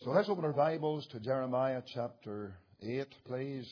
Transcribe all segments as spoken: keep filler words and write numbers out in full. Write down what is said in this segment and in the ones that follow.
So let's open our Bibles to Jeremiah chapter eight, please.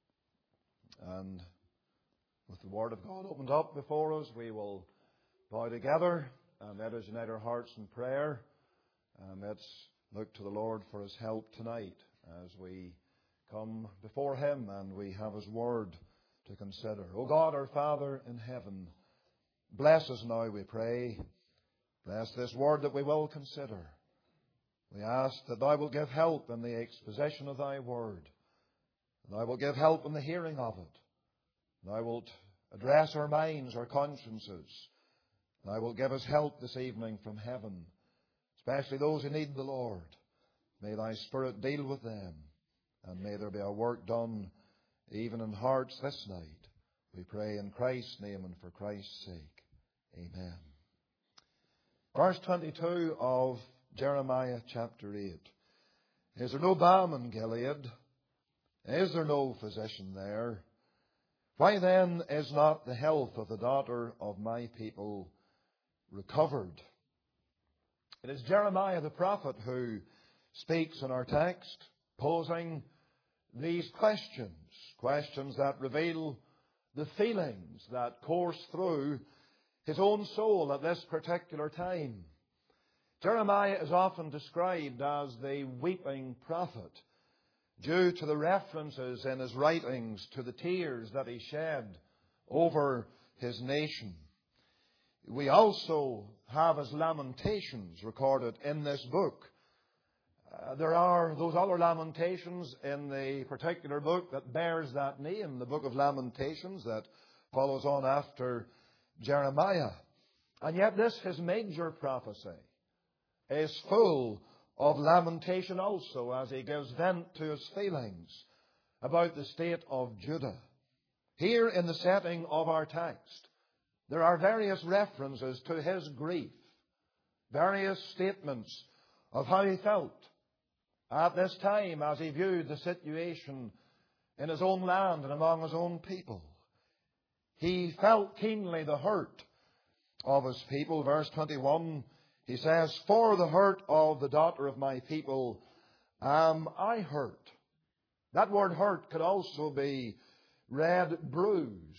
And with the Word of God opened up before us, we will bow together and let us unite our hearts in prayer. And let's look to the Lord for His help tonight as we come before Him and we have His Word to consider. O God, our Father in heaven, bless us now, we pray. Bless this Word that we will consider. We ask that Thou wilt give help in the exposition of Thy Word. Thou wilt give help in the hearing of it. Thou wilt address our minds, our consciences. Thou wilt give us help this evening from heaven, especially those who need the Lord. May Thy Spirit deal with them, and may there be a work done even in hearts this night. We pray in Christ's name and for Christ's sake. Amen. Verse twenty-two of Jeremiah chapter eight. Is there no balm in Gilead? Is there no physician there? Why then is not the health of the daughter of my people recovered? It is Jeremiah the prophet who speaks in our text, posing these questions, questions that reveal the feelings that course through his own soul at this particular time. Jeremiah is often described as the weeping prophet due to the references in his writings to the tears that he shed over his nation. We also have his lamentations recorded in this book. Uh, there are those other lamentations in the particular book that bears that name, the book of Lamentations that follows on after Jeremiah. And yet this, his major prophecy, is full of lamentation also as he gives vent to his feelings about the state of Judah. Here in the setting of our text, there are various references to his grief, various statements of how he felt at this time as he viewed the situation in his own land and among his own people. He felt keenly the hurt of his people. Verse twenty-one, he says, "For the hurt of the daughter of my people am I hurt." That word hurt could also be read bruise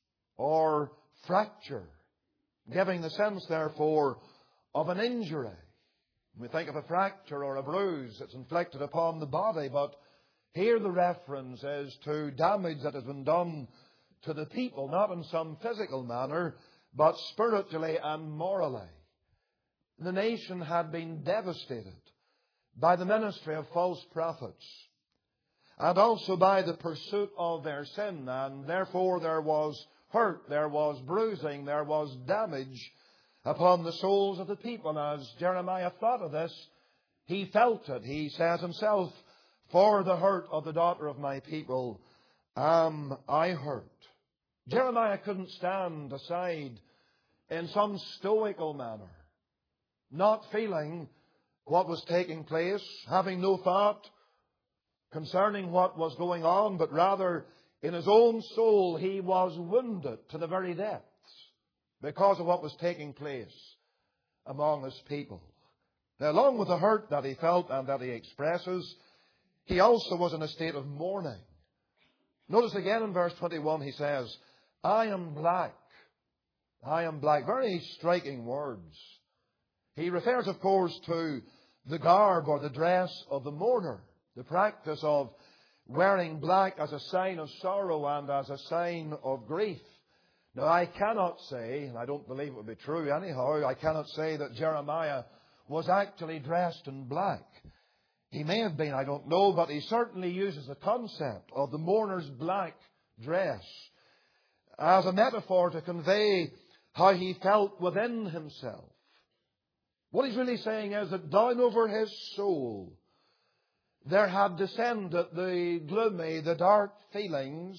or fracture, giving the sense, therefore, of an injury. We think of a fracture or a bruise that's inflicted upon the body, but here the reference is to damage that has been done to the people, not in some physical manner, but spiritually and morally. The nation had been devastated by the ministry of false prophets and also by the pursuit of their sin, and therefore there was hurt, there was bruising, there was damage upon the souls of the people. And as Jeremiah thought of this, he felt it. He says himself, "For the hurt of the daughter of my people am I hurt." Jeremiah couldn't stand aside in some stoical manner, not feeling what was taking place, having no thought concerning what was going on, but rather in his own soul he was wounded to the very depths because of what was taking place among his people. Now, along with the hurt that he felt and that he expresses, he also was in a state of mourning. Notice again in verse twenty-one he says, "I am black. I am black." Very striking words. He refers, of course, to the garb or the dress of the mourner, the practice of wearing black as a sign of sorrow and as a sign of grief. Now, I cannot say, and I don't believe it would be true anyhow, I cannot say that Jeremiah was actually dressed in black. He may have been, I don't know, but he certainly uses the concept of the mourner's black dress as a metaphor to convey how he felt within himself. What he's really saying is that down over his soul there had descended the gloomy, the dark feelings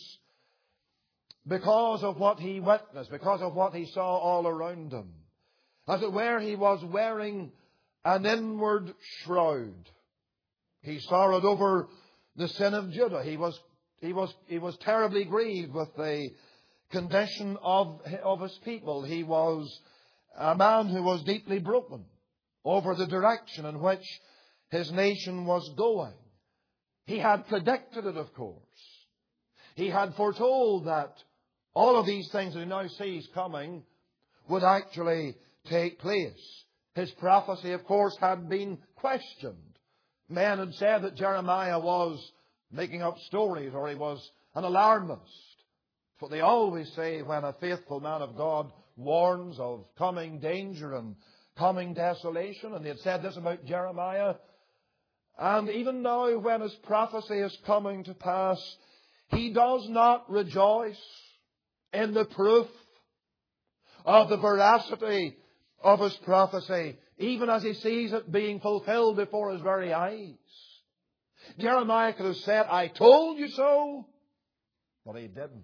because of what he witnessed, because of what he saw all around him. As it were, he was wearing an inward shroud. He sorrowed over the sin of Judah. He was, he was, he was terribly grieved with the condition of, of his people. He was a man who was deeply broken over the direction in which his nation was going. He had predicted it, of course. He had foretold that all of these things that he now sees coming would actually take place. His prophecy, of course, had been questioned. Men had said that Jeremiah was making up stories or he was an alarmist. That's what they always say when a faithful man of God warns of coming danger and coming desolation. And they had said this about Jeremiah. And even now, when his prophecy is coming to pass, he does not rejoice in the proof of the veracity of his prophecy, even as he sees it being fulfilled before his very eyes. Jeremiah could have said, I told you so, but he didn't.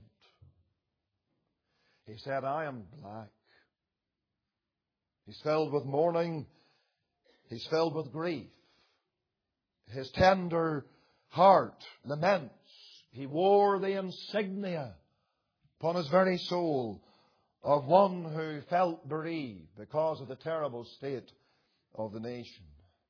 He said, I am black. He's filled with mourning. He's filled with grief. His tender heart laments. He wore the insignia upon his very soul of one who felt bereaved because of the terrible state of the nation.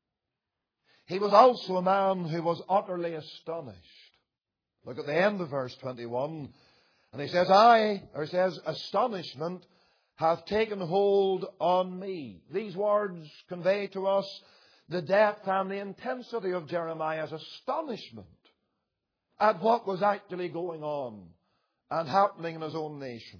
He was also a man who was utterly astonished. Look at the end of verse twenty-one. And he says, I, or he says, astonishment hath taken hold on me. These words convey to us the depth and the intensity of Jeremiah's astonishment at what was actually going on and happening in his own nation.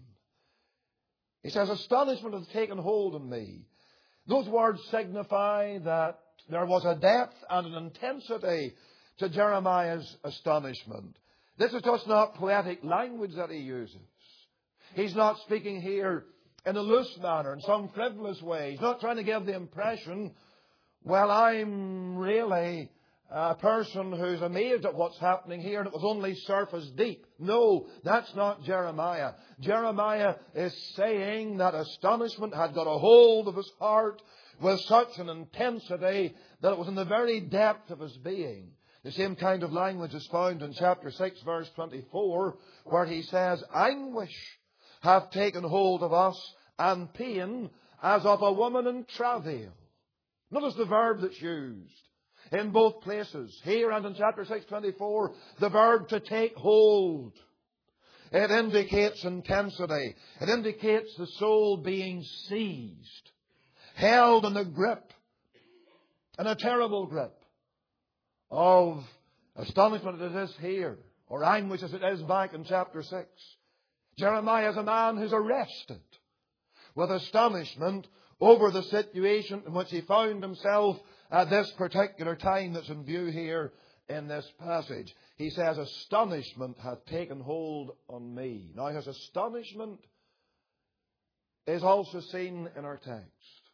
He says, astonishment hath taken hold on me. Those words signify that there was a depth and an intensity to Jeremiah's astonishment. This is just not poetic language that he uses. He's not speaking here in a loose manner, in some frivolous way. He's not trying to give the impression, well, I'm really a person who's amazed at what's happening here and it was only surface deep. No, that's not Jeremiah. Jeremiah is saying that astonishment had got a hold of his heart with such an intensity that it was in the very depth of his being. The same kind of language is found in chapter six, verse twenty-four, where he says, anguish hath taken hold of us, and pain as of a woman in travail. Notice the verb that's used in both places. Here and in chapter six, twenty-four, the verb to take hold. It indicates intensity. It indicates the soul being seized, held in a grip, in a terrible grip of astonishment as it is here, or anguish as it is back in chapter six. Jeremiah is a man who's arrested with astonishment over the situation in which he found himself at this particular time that's in view here in this passage. He says, astonishment hath taken hold on me. Now his astonishment is also seen in our text.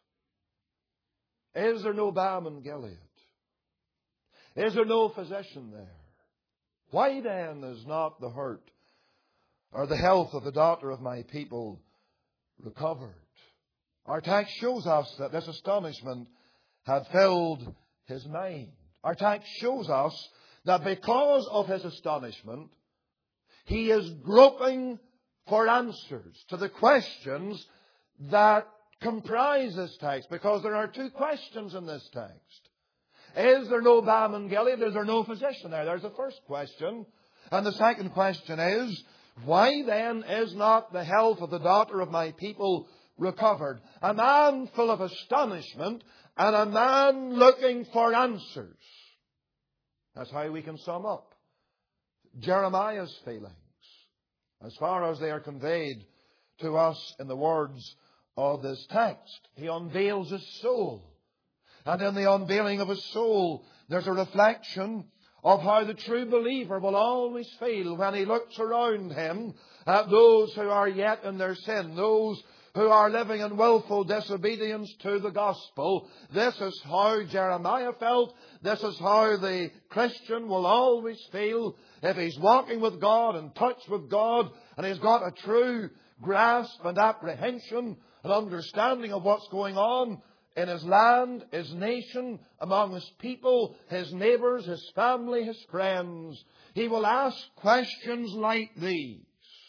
Is there no balm in Gilead? Is there no physician there? Why then is not the hurt or the health of the daughter of my people recovered? Our text shows us that this astonishment had filled his mind. Our text shows us that because of his astonishment, he is groping for answers to the questions that comprise this text, because there are two questions in this text. Is there no balm in Gilead? Is there no physician there? There's the first question. And the second question is, why then is not the health of the daughter of my people recovered? A man full of astonishment and a man looking for answers. That's how we can sum up Jeremiah's feelings as far as they are conveyed to us in the words of this text. He unveils his soul. And in the unveiling of his soul, there's a reflection of how the true believer will always feel when he looks around him at those who are yet in their sin, those who are living in willful disobedience to the gospel. This is how Jeremiah felt. This is how the Christian will always feel if he's walking with God, in touch with God, and he's got a true grasp and apprehension and understanding of what's going on in his land, his nation, among his people, his neighbours, his family, his friends. He will ask questions like these.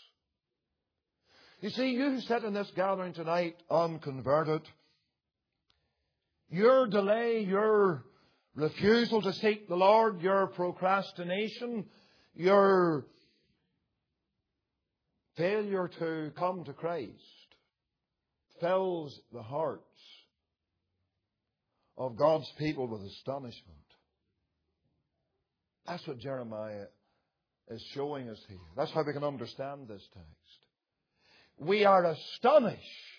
You see, you who sit in this gathering tonight unconverted, your delay, your refusal to seek the Lord, your procrastination, your failure to come to Christ fills the hearts of God's people with astonishment. That's what Jeremiah is showing us here. That's how we can understand this text. We are astonished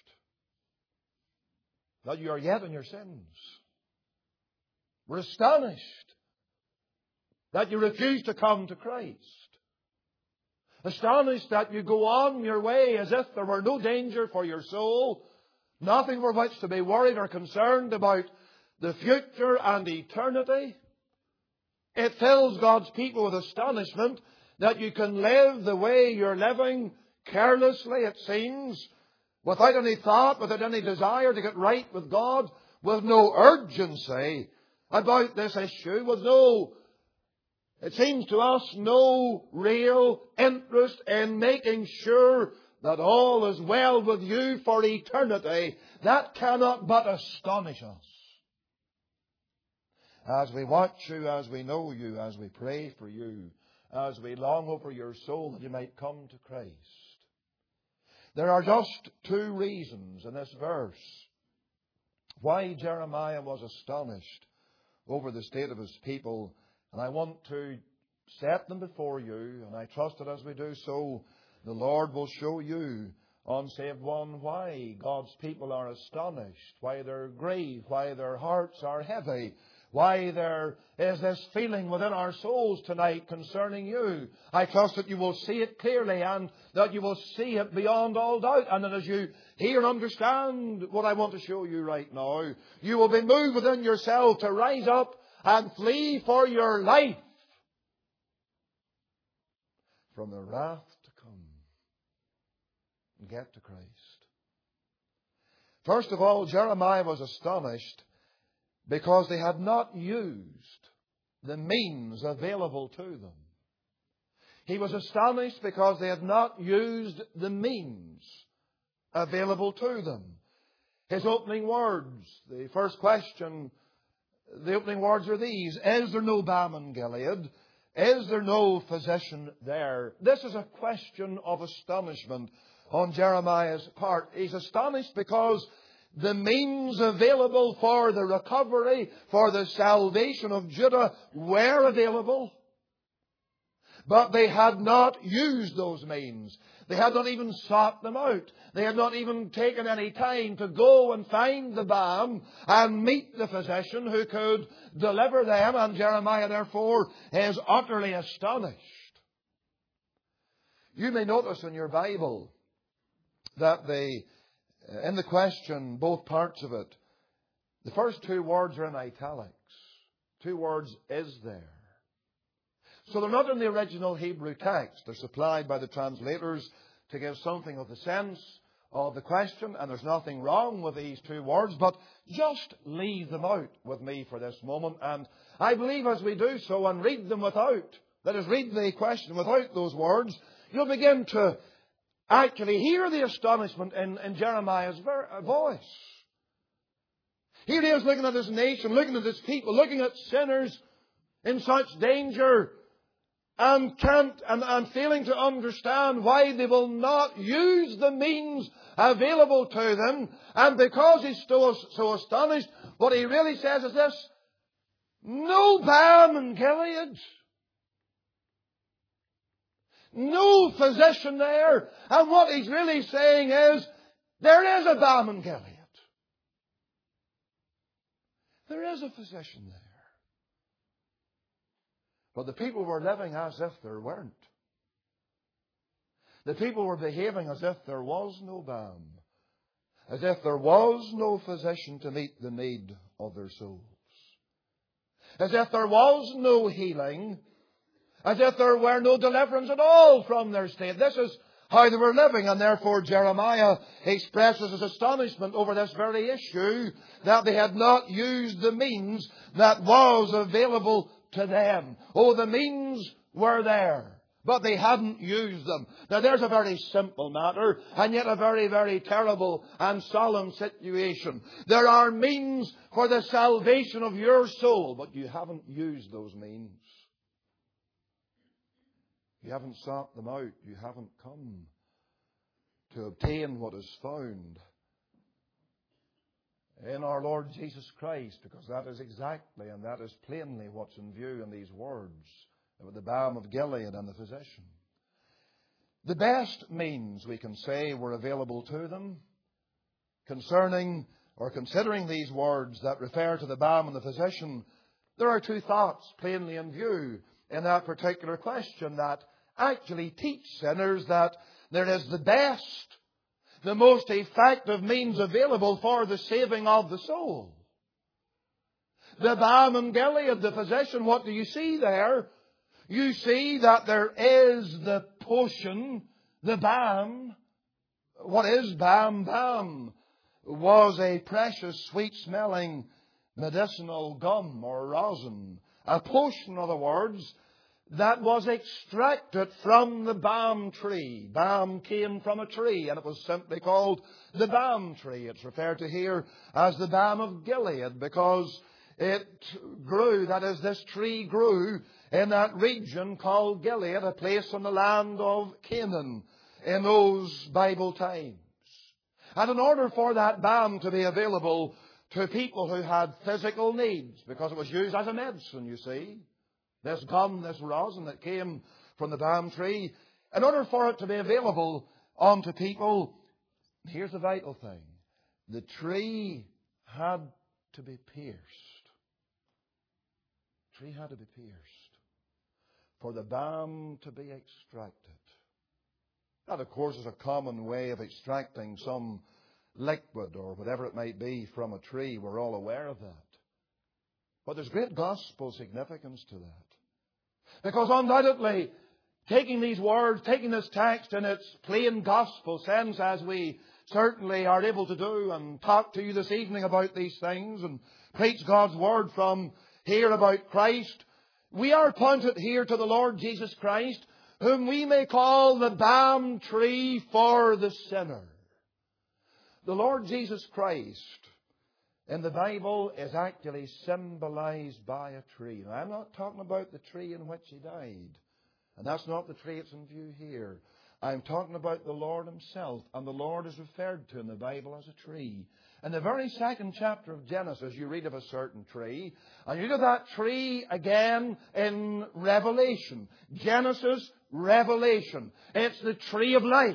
that you are yet in your sins. We're astonished that you refuse to come to Christ. Astonished that you go on your way as if there were no danger for your soul, nothing for which to be worried or concerned about the future and eternity. It fills God's people with astonishment that you can live the way you're living, carelessly it seems, without any thought, without any desire to get right with God, with no urgency about this issue, with no, it seems to us, no real interest in making sure that all is well with you for eternity. That cannot but astonish us. As we watch you, as we know you, as we pray for you, as we long over your soul that you might come to Christ. There are just two reasons in this verse why Jeremiah was astonished over the state of his people. And I want to set them before you, and I trust that as we do so, the Lord will show you, on save one, why God's people are astonished, why they're grieved, why their hearts are heavy, why there is this feeling within our souls tonight concerning you. I trust that you will see it clearly and that you will see it beyond all doubt. And that as you hear and understand what I want to show you right now, you will be moved within yourself to rise up and flee for your life from the wrath to come and get to Christ. First of all, Jeremiah was astonished because they had not used the means available to them. He was astonished because they had not used the means available to them. His opening words, the first question, the opening words are these: is there no balm in Gilead? Is there no physician there? This is a question of astonishment on Jeremiah's part. He's astonished because the means available for the recovery, for the salvation of Judah were available. But they had not used those means. They had not even sought them out. They had not even taken any time to go and find the balm and meet the physician who could deliver them. And Jeremiah, therefore, is utterly astonished. You may notice in your Bible that the in the question, both parts of it, the first two words are in italics. Two words, is there. So they're not in the original Hebrew text. They're supplied by the translators to give something of the sense of the question. And there's nothing wrong with these two words, but just leave them out with me for this moment. And I believe as we do so and read them without, that is, read the question without those words, you'll begin to actually hear the astonishment in, in Jeremiah's voice. Here he is looking at his nation, looking at his people, looking at sinners in such danger, and can't and, and failing to understand why they will not use the means available to them. And because he's so, so astonished, what he really says is this: no balm in Gilead. No physician there. And what he's really saying is, there is a balm in Gilead. There is a physician there. But the people were living as if there weren't. The people were behaving as if there was no balm. As if there was no physician to meet the need of their souls. As if there was no healing. As if there were no deliverance at all from their state. This is how they were living, and therefore Jeremiah expresses his astonishment over this very issue, that they had not used the means that was available to them. Oh, the means were there. but they hadn't used them. Now there's a very simple matter, and yet a very, very terrible and solemn situation. There are means for the salvation of your soul, but you haven't used those means. You haven't sought them out. You haven't come to obtain what is found in our Lord Jesus Christ, because that is exactly and that is plainly what's in view in these words about the balm of Gilead and the physician. The best means, we can say, were available to them concerning or considering these words that refer to the balm and the physician. There are two thoughts plainly in view in that particular question that actually teach sinners that there is the best, the most effective means available for the saving of the soul. The balm in Gilead, the physician, what do you see there? You see that there is the potion, the balm. What is balm? Balm was a precious, sweet-smelling medicinal gum or rosin. A potion, in other words, that was extracted from the balm tree. Balm came from a tree, and it was simply called the balm tree. It's referred to here as the balm of Gilead because it grew, that is, this tree grew in that region called Gilead, a place in the land of Canaan in those Bible times. And in order for that balm to be available to people who had physical needs, because it was used as a medicine, you see, this gum, this rosin that came from the balm tree, in order for it to be available unto people, here's the vital thing. The tree had to be pierced. The tree had to be pierced for the balm to be extracted. That, of course, is a common way of extracting some liquid or whatever it might be from a tree. We're all aware of that. But there's great gospel significance to that. Because undoubtedly, taking these words, taking this text in its plain gospel sense, as we certainly are able to do and talk to you this evening about these things and preach God's word from here about Christ, we are pointed here to the Lord Jesus Christ, whom we may call the balm tree for the sinner. The Lord Jesus Christ in the Bible is actually symbolized by a tree. Now, I'm not talking about the tree in which He died. And that's not the tree that's in view here. I'm talking about the Lord Himself. And the Lord is referred to in the Bible as a tree. In the very second chapter of Genesis, you read of a certain tree. And you read of that tree again in Revelation. Genesis, Revelation. It's the tree of life.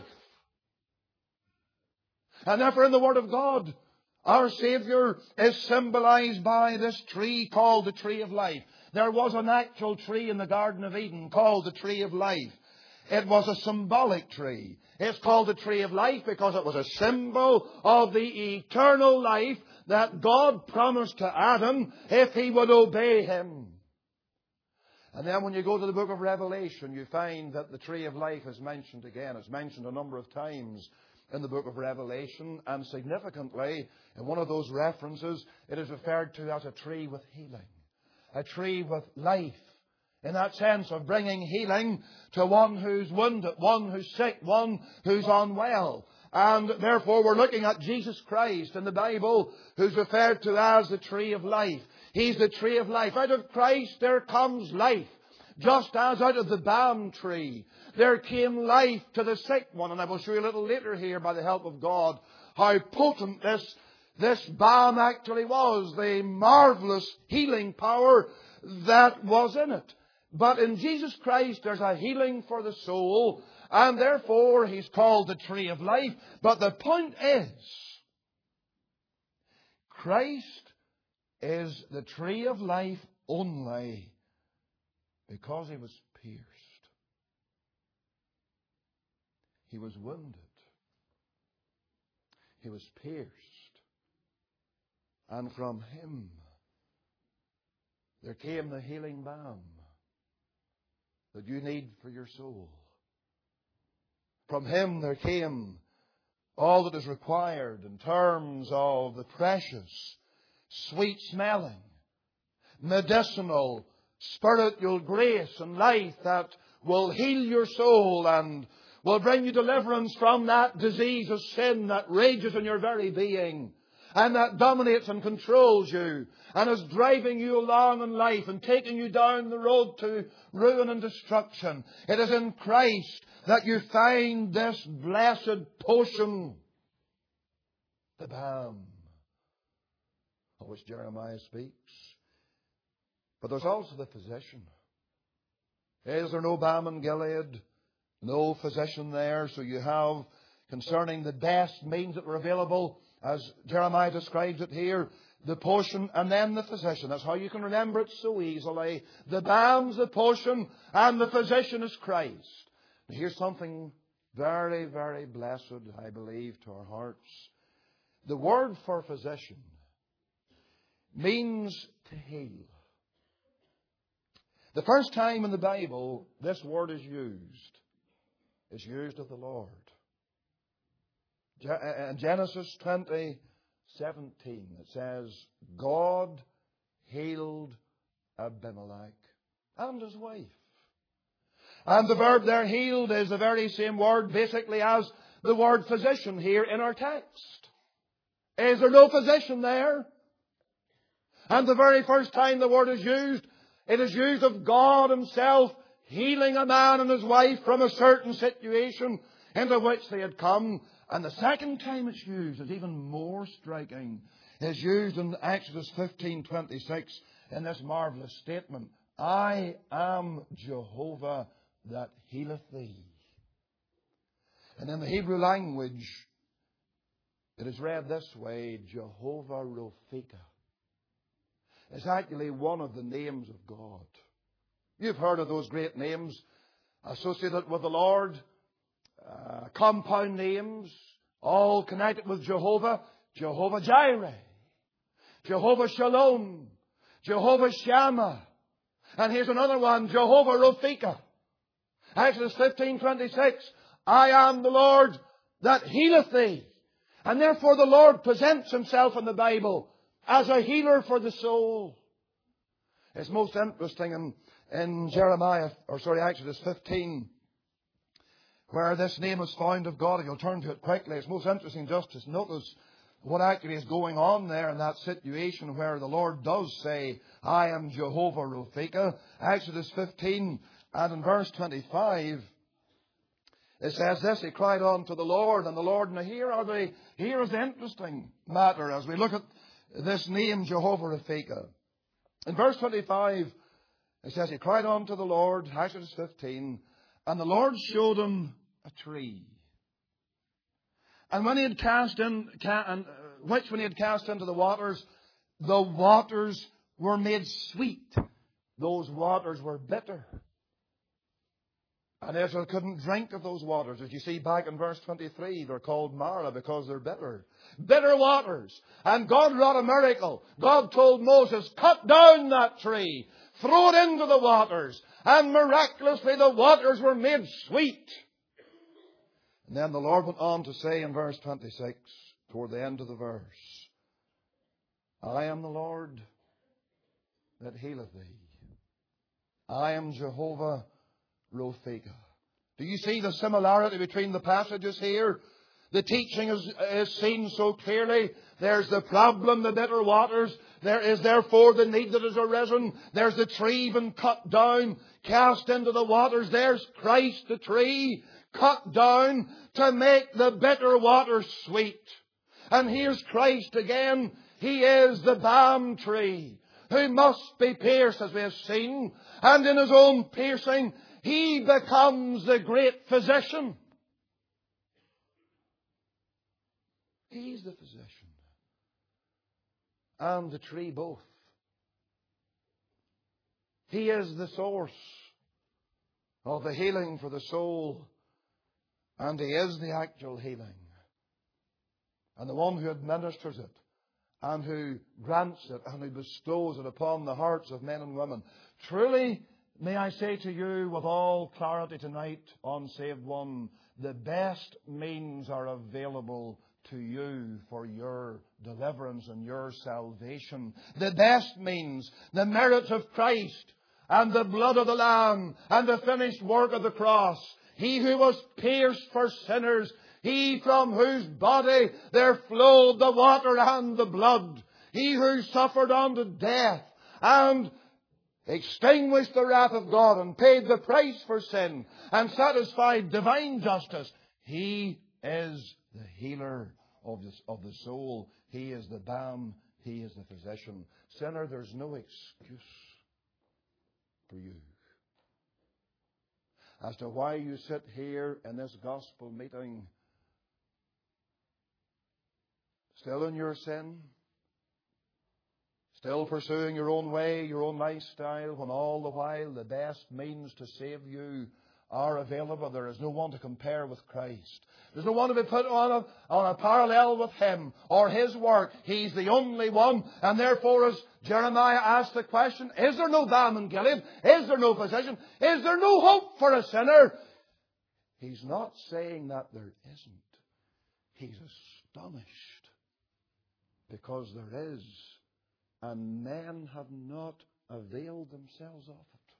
And therefore in the Word of God, our Saviour is symbolized by this tree called the tree of life. There was an actual tree in the Garden of Eden called the tree of life. It was a symbolic tree. It's called the tree of life because it was a symbol of the eternal life that God promised to Adam if he would obey Him. And then when you go to the book of Revelation, you find that the tree of life is mentioned again. It's mentioned a number of times in the book of Revelation, and significantly, in one of those references, it is referred to as a tree with healing, a tree with life, in that sense of bringing healing to one who's wounded, one who's sick, one who's unwell. And therefore we're looking at Jesus Christ in the Bible, who's referred to as the tree of life. He's the tree of life. Out of Christ there comes life. Just as out of the balm tree there came life to the sick one. And I will show you a little later here, by the help of God, how potent this, this balm actually was. The marvelous healing power that was in it. But in Jesus Christ there's a healing for the soul. And therefore He's called the tree of life. But the point is, Christ is the tree of life only because He was pierced. He was wounded. He was pierced. And from Him there came the healing balm that you need for your soul. From Him there came all that is required in terms of the precious, sweet-smelling, medicinal spiritual grace and life that will heal your soul and will bring you deliverance from that disease of sin that rages in your very being and that dominates and controls you and is driving you along in life and taking you down the road to ruin and destruction. It is in Christ that you find this blessed potion, the balm of which Jeremiah speaks. But there's also the physician. Is there no balm in Gilead? No physician there. So you have, concerning the best means that were available, as Jeremiah describes it here, the potion and then the physician. That's how you can remember it so easily. The balm's the potion and the physician is Christ. And here's something very, very blessed, I believe, to our hearts. The word for physician means to heal. The first time in the Bible this word is used, is used of the Lord. In Genesis twenty seventeen, it says, God healed Abimelech and his wife. And the verb there, healed, is the very same word basically as the word physician here in our text. Is there no physician there? And the very first time the word is used, it is used of God Himself healing a man and his wife from a certain situation into which they had come. And the second time it's used is even more striking. It's used in Exodus fifteen twenty-six in this marvelous statement. I am Jehovah that healeth thee. And in the Hebrew language, it is read this way, Jehovah Rophika. It's actually one of the names of God. You've heard of those great names associated with the Lord. Uh, compound names, all connected with Jehovah. Jehovah Jireh, Jehovah Shalom, Jehovah Shammah. And here's another one, Jehovah Rophika. Exodus fifteen twenty-six, I am the Lord that healeth thee. And therefore the Lord presents Himself in the Bible as a healer for the soul. It's most interesting in, in Jeremiah, or sorry, Exodus fifteen, where this name is found of God. If you'll turn to it quickly, it's most interesting just to notice what actually is going on there in that situation where the Lord does say, I am Jehovah Rophika. Exodus fifteen and in verse twenty-five, it says this, He cried unto the Lord, and the Lord, now here are the, here is the interesting matter as we look at this name Jehovah Rophika. In verse twenty-five, it says, He cried unto the Lord, Exodus fifteen, and the Lord showed him a tree. And when he had cast in, and which when he had cast into the waters, the waters were made sweet. Those waters were bitter. And Israel couldn't drink of those waters. As you see back in verse twenty-three, they're called Marah because they're bitter. Bitter waters. And God wrought a miracle. God told Moses, cut down that tree, throw it into the waters. And miraculously the waters were made sweet. And then the Lord went on to say in verse twenty-six, toward the end of the verse, I am the Lord that healeth thee. I am Jehovah Rophika. Do you see the similarity between the passages here? The teaching is, is seen so clearly. There's the problem, the bitter waters. There is therefore the need that has arisen. There's the tree been cut down, cast into the waters. There's Christ, the tree, cut down to make the bitter waters sweet. And here's Christ again. He is the balm tree who must be pierced, as we have seen. And in His own piercing, He becomes the great physician. He's the physician and the tree both. He is the source of the healing for the soul, and He is the actual healing. And the one who administers it, and who grants it, and who bestows it upon the hearts of men and women. Truly, may I say to you with all clarity tonight, unsaved one, the best means are available to you for your deliverance and your salvation. The best means, the merits of Christ and the blood of the Lamb and the finished work of the cross. He who was pierced for sinners, He from whose body there flowed the water and the blood. He who suffered unto death and extinguished the wrath of God and paid the price for sin and satisfied divine justice. He is the healer of the, of the soul. He is the balm. He is the physician. Sinner, there's no excuse for you as to why you sit here in this gospel meeting still in your sin, still pursuing your own way, your own lifestyle, when all the while the best means to save you are available. There is no one to compare with Christ. There's no one to be put on a, on a parallel with Him or His work. He's the only one. And therefore, as Jeremiah asked the question, is there no balm in Gilead? Is there no physician? Is there no hope for a sinner? He's not saying that there isn't. He's astonished because there is. And men have not availed themselves of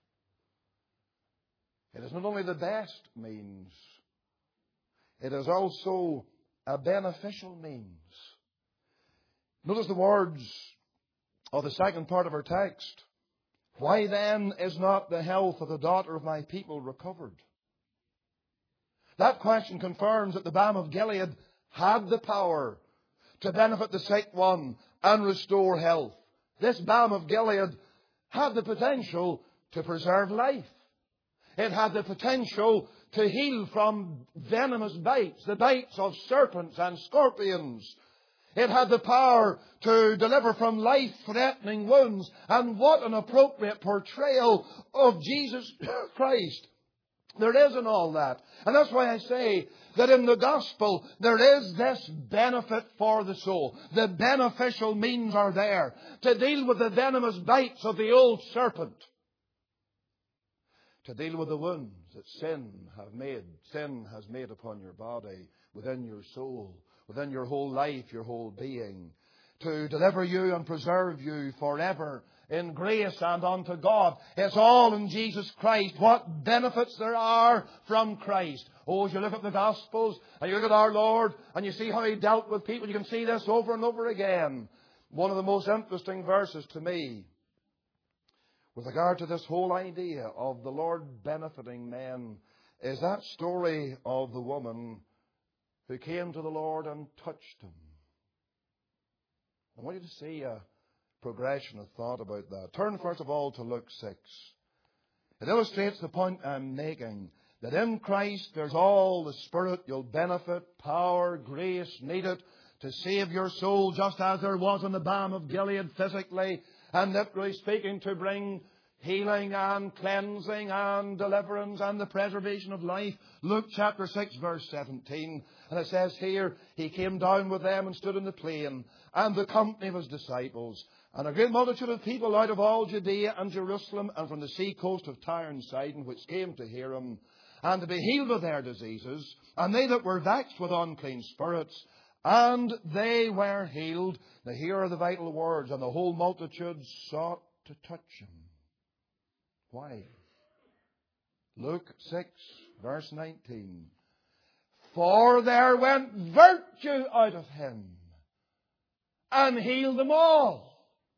it. It is not only the best means, it is also a beneficial means. Notice the words of the second part of our text. Why then is not the health of the daughter of my people recovered? That question confirms that the balm of Gilead had the power to benefit the sick one and restore health. This balm of Gilead had the potential to preserve life. It had the potential to heal from venomous bites, the bites of serpents and scorpions. It had the power to deliver from life-threatening wounds. And what an appropriate portrayal of Jesus Christ there is in all that. And that's why I say that in the gospel there is this benefit for the soul. The beneficial means are there to deal with the venomous bites of the old serpent, to deal with the wounds that sin have made, sin has made upon your body, within your soul, within your whole life, your whole being, to deliver you and preserve you forever in grace and unto God. It's all in Jesus Christ. What benefits there are from Christ. Oh, as you look at the Gospels and you look at our Lord and you see how He dealt with people, you can see this over and over again. One of the most interesting verses to me with regard to this whole idea of the Lord benefiting men is that story of the woman who came to the Lord and touched Him. I want you to see a progression of thought about that. Turn first of all to Luke six. It illustrates the point I'm making, that in Christ there's all the spiritual benefit, power, grace needed to save your soul, just as there was in the balm of Gilead physically and literally speaking, to bring healing and cleansing and deliverance and the preservation of life. Luke chapter six verse seventeen. And it says here, He came down with them and stood in the plain, and the company of His disciples, and a great multitude of people out of all Judea and Jerusalem and from the sea coast of Tyre and Sidon, which came to hear Him, and to be healed of their diseases, and they that were vexed with unclean spirits, and they were healed. Now here are the vital words, and the whole multitude sought to touch Him. Why? Luke six verse nineteen. For there went virtue out of Him, and healed them all.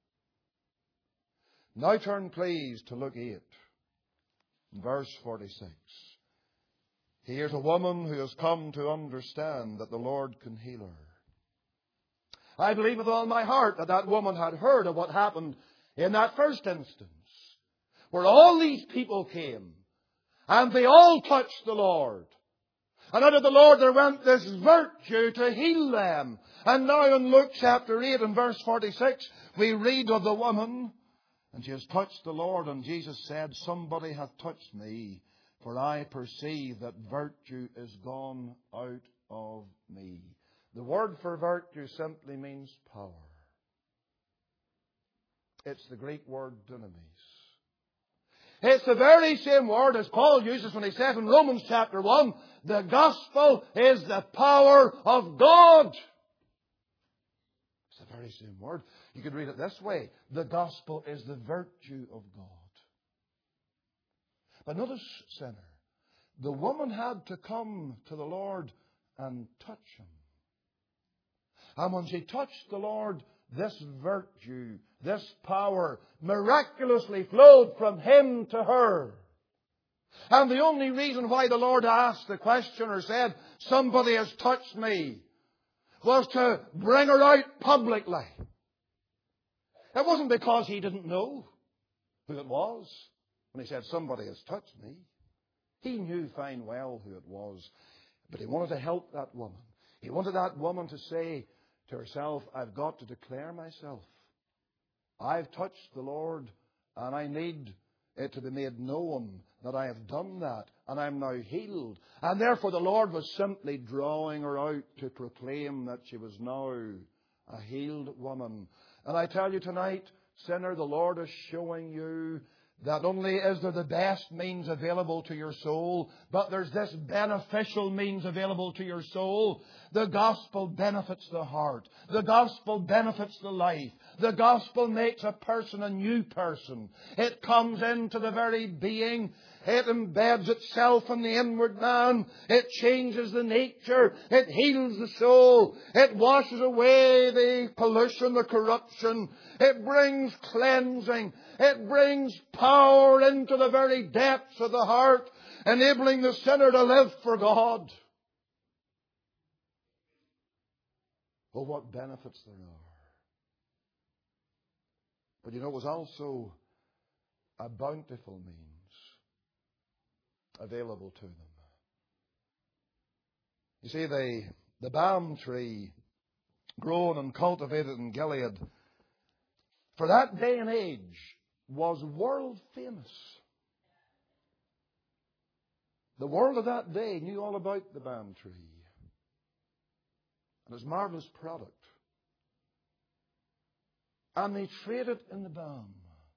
Now turn please to Luke eight, verse forty-six. Here's a woman who has come to understand that the Lord can heal her. I believe with all my heart that that woman had heard of what happened in that first instance, where all these people came, and they all touched the Lord. And out of the Lord there went this virtue to heal them. And now in Luke chapter eight and verse forty-six, we read of the woman, and she has touched the Lord, and Jesus said, Somebody hath touched me, for I perceive that virtue is gone out of me. The word for virtue simply means power. It's the Greek word dunamis. It's the very same word as Paul uses when he says in Romans chapter one, the gospel is the power of God. It's the very same word. You could read it this way. The gospel is the virtue of God. But notice, sinner, the woman had to come to the Lord and touch Him. And when she touched the Lord, this virtue, this power, miraculously flowed from Him to her. And the only reason why the Lord asked the question or said, somebody has touched me, was to bring her out publicly. It wasn't because He didn't know who it was when He said, somebody has touched me. He knew fine well who it was. But He wanted to help that woman. He wanted that woman to say to herself, I've got to declare myself. I've touched the Lord, and I need it to be made known that I have done that, and I'm now healed. And therefore the Lord was simply drawing her out to proclaim that she was now a healed woman. And I tell you tonight, sinner, the Lord is showing you that only is there the best means available to your soul, but there's this beneficial means available to your soul. The gospel benefits the heart. The gospel benefits the life. The gospel makes a person a new person. It comes into the very being. It embeds itself in the inward man. It changes the nature. It heals the soul. It washes away the pollution, the corruption. It brings cleansing. It brings power into the very depths of the heart, enabling the sinner to live for God. Oh, what benefits there are. But you know, it was also a bountiful means available to them. You see, the, the balm tree grown and cultivated in Gilead for that day and age was world famous. The world of that day knew all about the balm tree and its marvelous product. And they traded in the balm.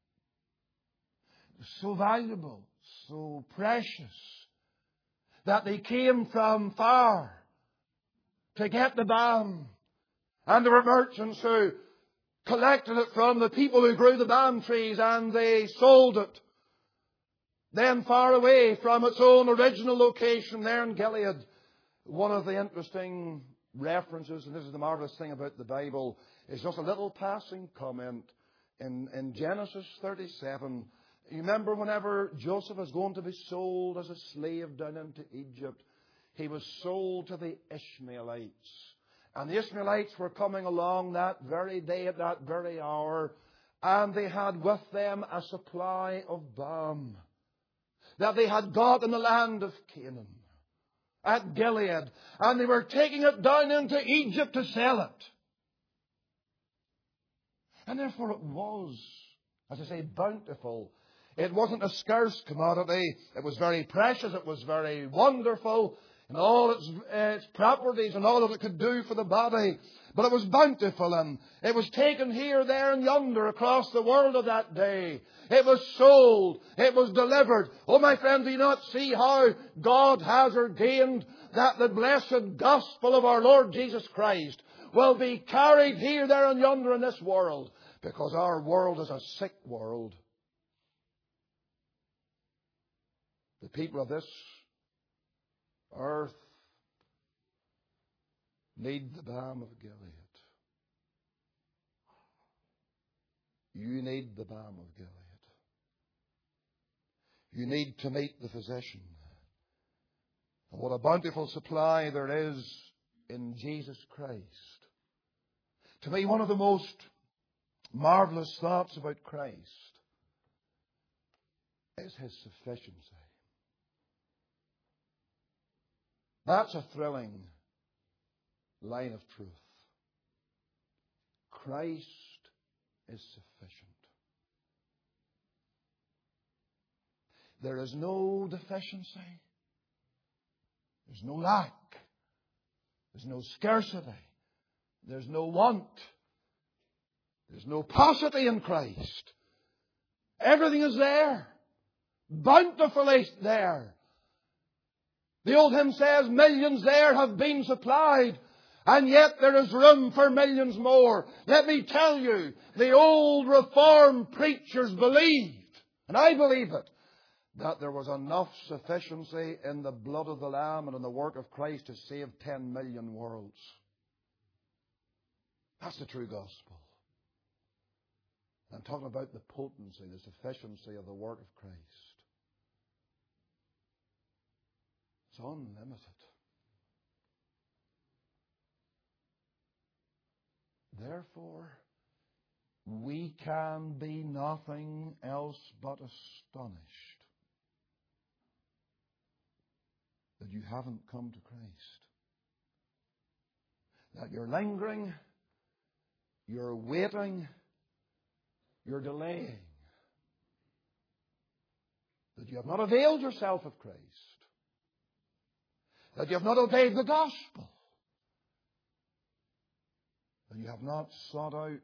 It was so valuable, so precious, that they came from far to get the balm. And there were merchants who collected it from the people who grew the balm trees, and they sold it then far away from its own original location there in Gilead. One of the interesting references, and this is the marvelous thing about the Bible, is just a little passing comment in, in Genesis thirty-seven. You remember whenever Joseph was going to be sold as a slave down into Egypt, he was sold to the Ishmaelites. And the Ishmaelites were coming along that very day at that very hour, and they had with them a supply of balm that they had got in the land of Canaan, at Gilead, and they were taking it down into Egypt to sell it. And therefore it was, as I say, bountiful. It wasn't a scarce commodity. It was very precious. It was very wonderful in all its, uh, its properties and all that it could do for the body. But it was bountiful, and it was taken here, there and yonder across the world of that day. It was sold. It was delivered. Oh, my friend, do you not see how God has ordained that the blessed gospel of our Lord Jesus Christ will be carried here, there and yonder in this world? Because our world is a sick world. The people of this earth need the balm of Gilead. You need the balm of Gilead. You need to meet the physician. And what a bountiful supply there is in Jesus Christ. To me, one of the most marvelous thoughts about Christ is His sufficiency. That's a thrilling line of truth. Christ is sufficient. There is no deficiency. There's no lack. There's no scarcity. There's no want. There's no paucity in Christ. Everything is there. Bountifully there. The old hymn says, millions there have been supplied, and yet there is room for millions more. Let me tell you, the old Reformed preachers believed, and I believe it, that there was enough sufficiency in the blood of the Lamb and in the work of Christ to save ten million worlds. That's the true gospel. I'm talking about the potency, the sufficiency of the work of Christ. It's unlimited. Therefore, we can be nothing else but astonished that you haven't come to Christ. That you're lingering, you're waiting, you're delaying. That you have not availed yourself of Christ. That you have not obeyed the gospel. That you have not sought out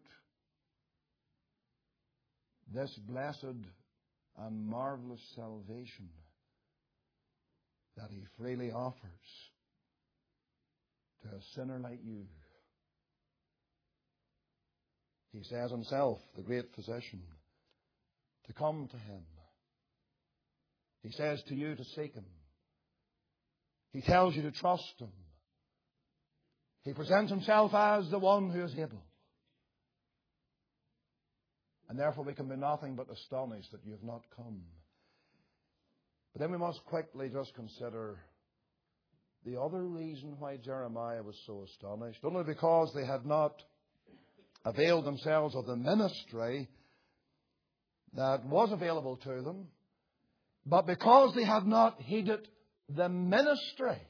this blessed and marvelous salvation that He freely offers to a sinner like you. He says Himself, the great physician, to come to Him. He says to you to seek Him. He tells you to trust Him. He presents Himself as the one who is able. And therefore we can be nothing but astonished that you have not come. But then we must quickly just consider the other reason why Jeremiah was so astonished. Only because they had not availed themselves of the ministry that was available to them, but because they had not heeded the ministry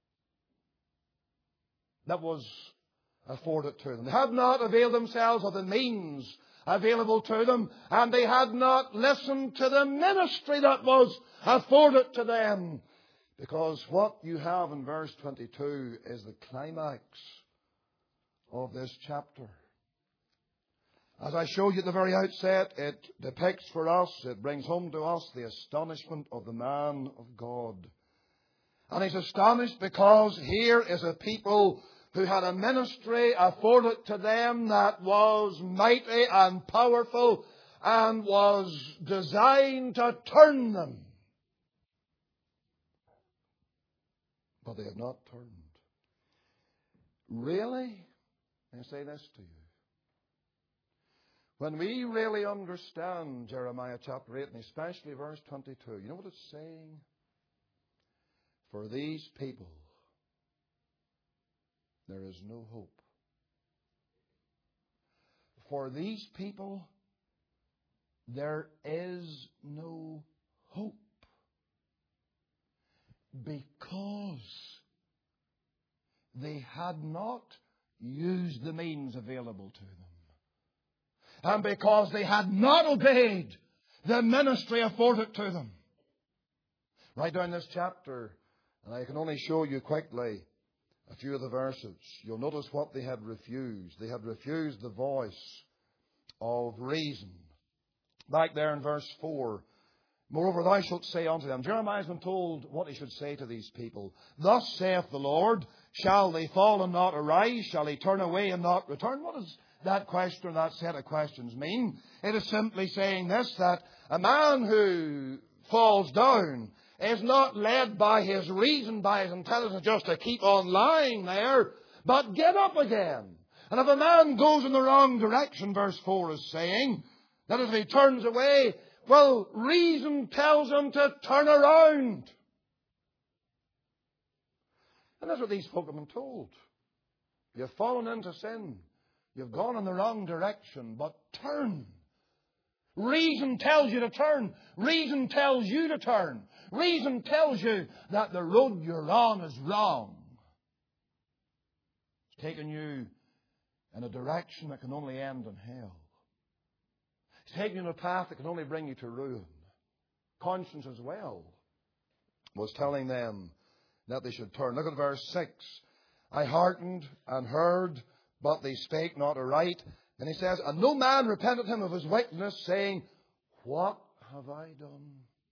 that was afforded to them. They had not availed themselves of the means available to them, and they had not listened to the ministry that was afforded to them. Because what you have in verse twenty-two is the climax of this chapter. As I showed you at the very outset, it depicts for us, it brings home to us the astonishment of the man of God. And he's astonished because here is a people who had a ministry afforded to them that was mighty and powerful and was designed to turn them. But they have not turned. Really? I say this to you. When we really understand Jeremiah chapter eight, and especially verse twenty-two, you know what it's saying? For these people, there is no hope. For these people, there is no hope. Because they had not used the means available to them. And because they had not obeyed the ministry afforded to them. Right down this chapter, and I can only show you quickly a few of the verses. You'll notice what they had refused. They had refused the voice of reason. Back there in verse four. Moreover, thou shalt say unto them. Jeremiah has been told what he should say to these people. Thus saith the Lord, shall they fall and not arise? Shall they turn away and not return? What does that question or that set of questions mean? It is simply saying this, that a man who falls down is not led by his reason, by his intelligence, just to keep on lying there, but get up again. And if a man goes in the wrong direction, verse four is saying, that if he turns away, well, reason tells him to turn around. And that's what these folk have been told. You've fallen into sin. You've gone in the wrong direction, but turn. Reason tells you to turn. Reason tells you to turn. Reason tells you that the road you're on is wrong. It's taken you in a direction that can only end in hell. It's taken you in a path that can only bring you to ruin. Conscience as well was telling them that they should turn. Look at verse six. I hearkened and heard, but they spake not aright. And he says, and no man repented him of his wickedness, saying, what have I done?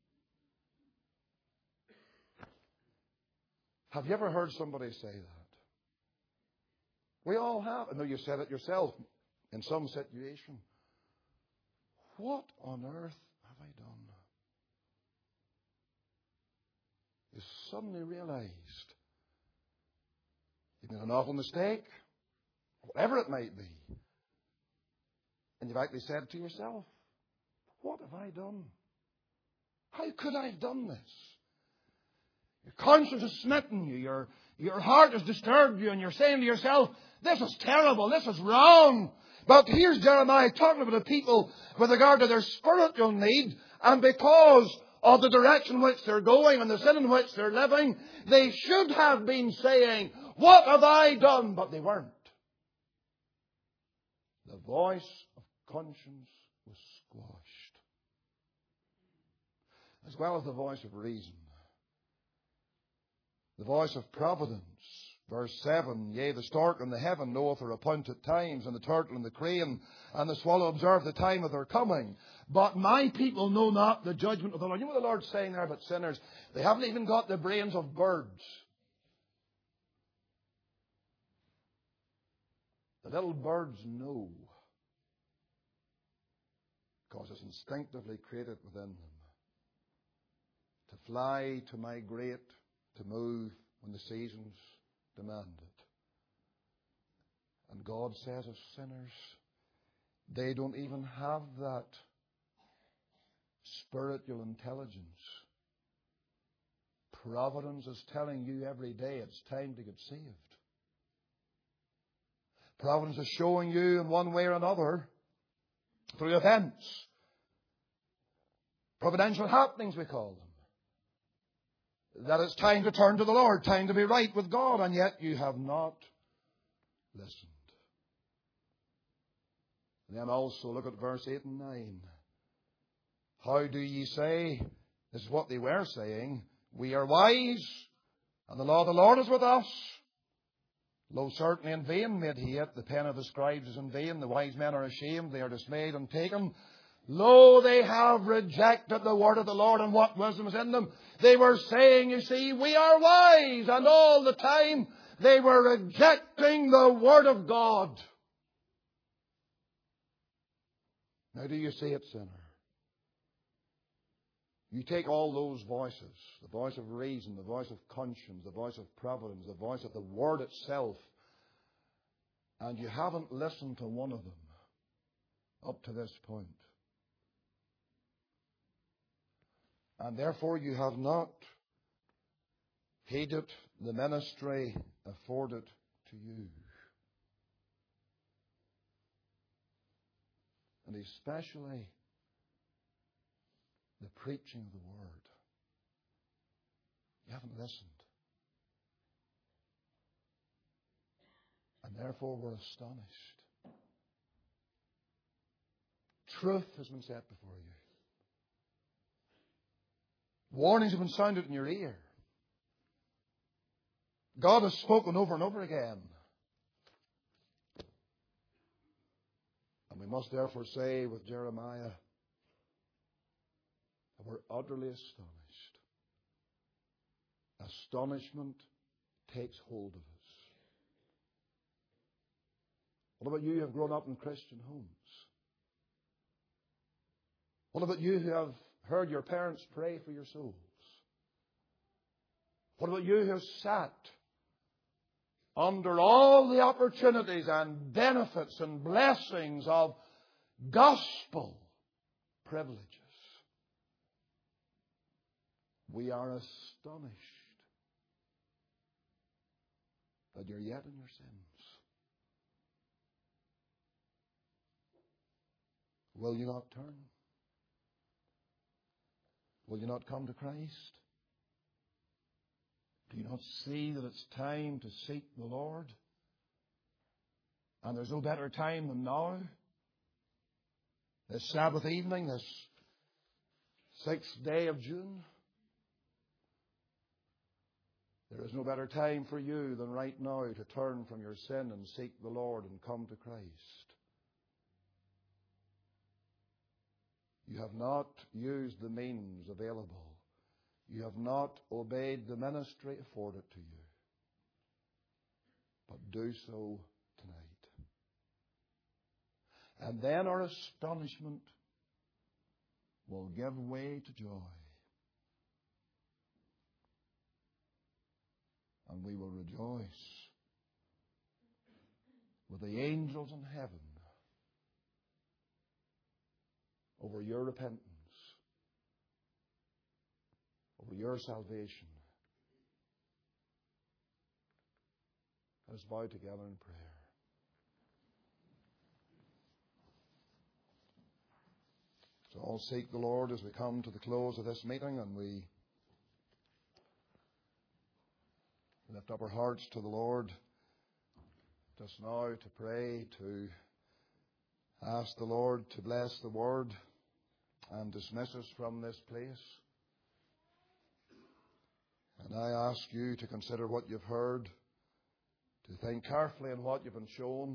Have you ever heard somebody say that? We all have. I know you said it yourself in some situation. What on earth have I done? you suddenly realized you've made an awful mistake, whatever it might be. And you've actually said to yourself, what have I done? How could I have done this? Your conscience has smitten you. Your, your heart has disturbed you. And you're saying to yourself, this is terrible. This is wrong. But here's Jeremiah talking about the people with regard to their spiritual need. And because of the direction in which they're going and the sin in which they're living, they should have been saying, what have I done? But they weren't. The voice of conscience was squashed, as well as the voice of reason. The voice of providence. Verse seven, yea, the stork in the heaven knoweth her appointed times, and the turtle and the crane and the swallow observe the time of their coming. But my people know not the judgment of the Lord. You know what the Lord's saying there about sinners? They haven't even got the brains of birds. The little birds know, because it's instinctively created within them, to fly, to migrate, to move when the seasons demand it. And God says of sinners, they don't even have that spiritual intelligence. Providence is telling you every day it's time to get saved. Providence is showing you in one way or another, through events, providential happenings we call them, that it's time to turn to the Lord, time to be right with God, and yet you have not listened. And then also look at verse eight and nine. How do ye say, this is what they were saying, we are wise, and the law of the Lord is with us. Lo, certainly in vain made he it, the pen of the scribes is in vain, the wise men are ashamed, they are dismayed and taken. Lo, they have rejected the word of the Lord, and what wisdom is in them. They were saying, you see, we are wise, and all the time they were rejecting the word of God. Now do you see it, sinner? You take all those voices, the voice of reason, the voice of conscience, the voice of providence, the voice of the word itself, and you haven't listened to one of them up to this point. And therefore you have not heeded the ministry afforded to you. And especially the preaching of the word. You haven't listened. And therefore we're astonished. Truth has been set before you. Warnings have been sounded in your ear. God has spoken over and over again. And we must therefore say with Jeremiah, we're utterly astonished. Astonishment takes hold of us. What about you who have grown up in Christian homes? What about you who have heard your parents pray for your souls? What about you who have sat under all the opportunities and benefits and blessings of gospel privileges? We are astonished that you're yet in your sins. Will you not turn? Will you not come to Christ? Do you not see that it's time to seek the Lord? And there's no better time than now. This Sabbath evening, this sixth day of June. There is no better time for you than right now to turn from your sin and seek the Lord and come to Christ. You have not used the means available. You have not obeyed the ministry afforded to you. But do so tonight. And then our astonishment will give way to joy. and we will rejoice with the angels in heaven over your repentance, over your salvation. Let us bow together in prayer. So all seek the Lord as we come to the close of this meeting, and we lift up our hearts to the Lord just now to pray, to ask the Lord to bless the word and dismiss us from this place. And I ask you to consider what you've heard, to think carefully on what you've been shown.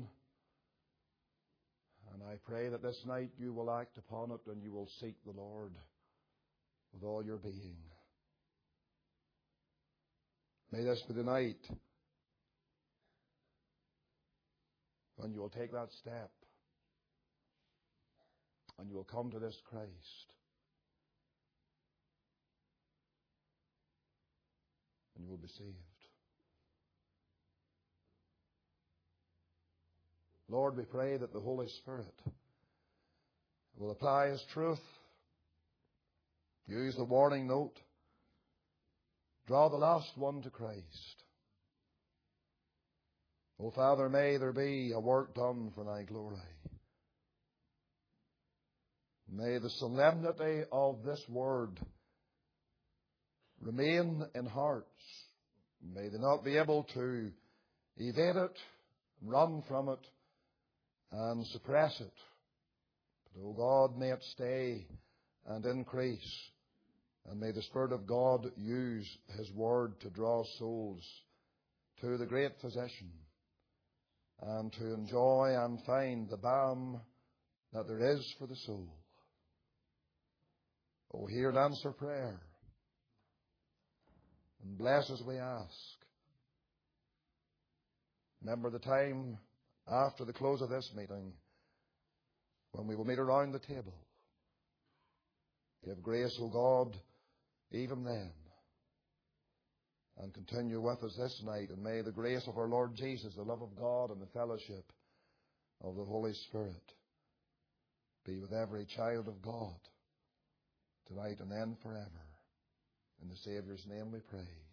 And I pray that this night you will act upon it and you will seek the Lord with all your being. May this be the night when you will take that step and you will come to this Christ. And you will be saved. Lord, we pray that the Holy Spirit will apply His truth, use the warning note, draw the lost one to Christ. O Father, may there be a work done for Thy glory. May the solemnity of this word remain in hearts. May they not be able to evade it, run from it, and suppress it. But, O God, may it stay and increase. And may the Spirit of God use His Word to draw souls to the great Physician and to enjoy and find the balm that there is for the soul. O hear and answer prayer. And bless as we ask. Remember the time after the close of this meeting when we will meet around the table. Give grace, O God, even then. And continue with us this night. And may the grace of our Lord Jesus, the love of God, and the fellowship of the Holy Spirit be with every child of God tonight and then forever. In the Saviour's name we pray.